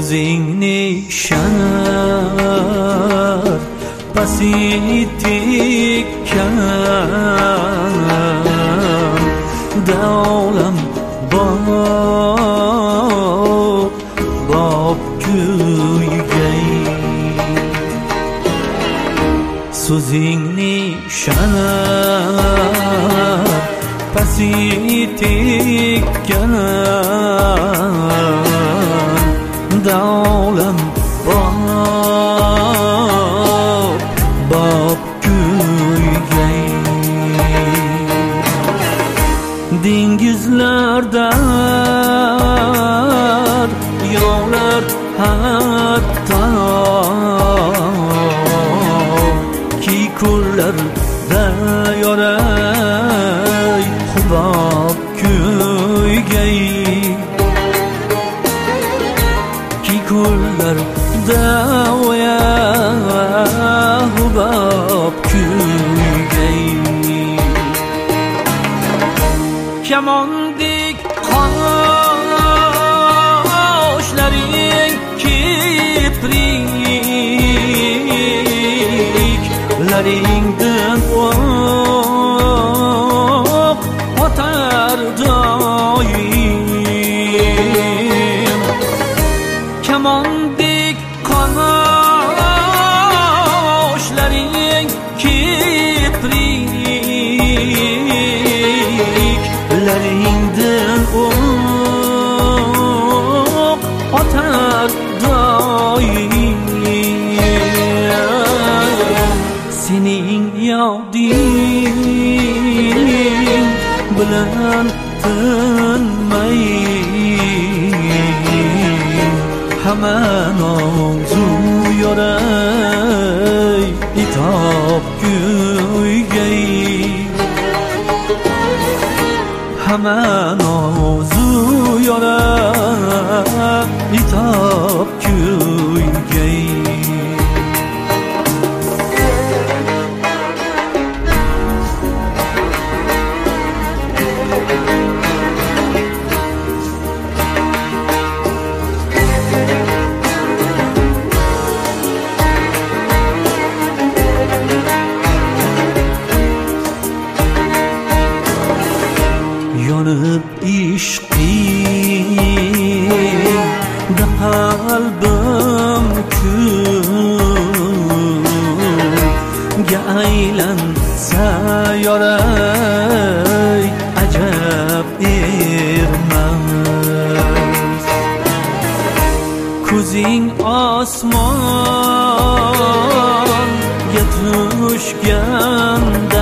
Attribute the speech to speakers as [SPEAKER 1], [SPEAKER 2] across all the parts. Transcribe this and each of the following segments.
[SPEAKER 1] so'zingni shanar pasitikkan davlam bob kuygay so'zingni shanar pasitikkan davlam bob kuygay dengizlardan yog'lar hatto ki ko'llarda yoray hubob kuygay ki ko'llarda hubob kuygay kamondek qoshlaring kipriklaringdan o'q otar doim kamondek qoshlaring kipriklaringdan o'q otar doim sening yoding bilan tinmay hamon orzu yoray itob kuygay hamon orzu yoray itob kuygay yonib ishqingda qalbim kulga aylansa yoray ajab ermas ko'zing osmonga tushganda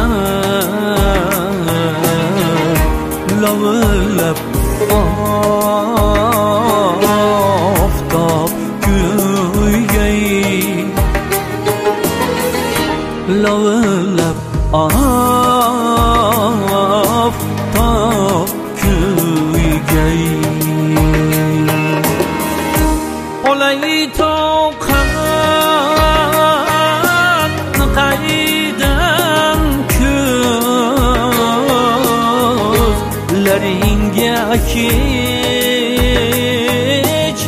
[SPEAKER 1] lovillab oftob kuygay lovillab oftob kuygay olay toqatni qaydan ko'zlaringga kech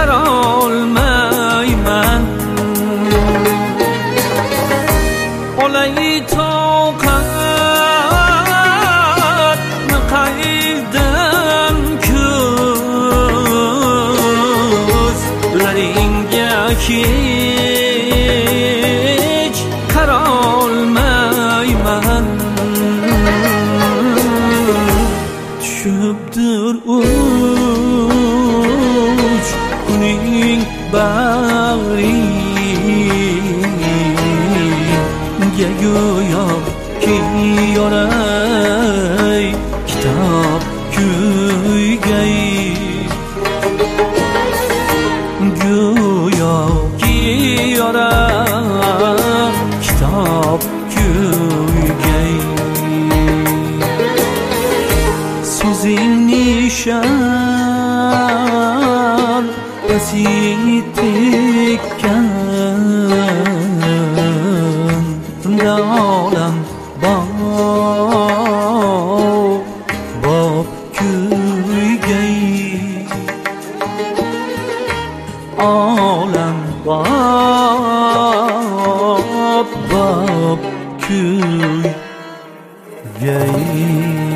[SPEAKER 1] qarolmayman olay toqatni qaydan ko'zlaringga kech qarolmayman tushibdir uch kuning bag'ringga go'yoki yoray kitob kuygay go'yoki yoray kitob kuygay so'zingni shan pasitikkan davlam bob kuygay bab küy gey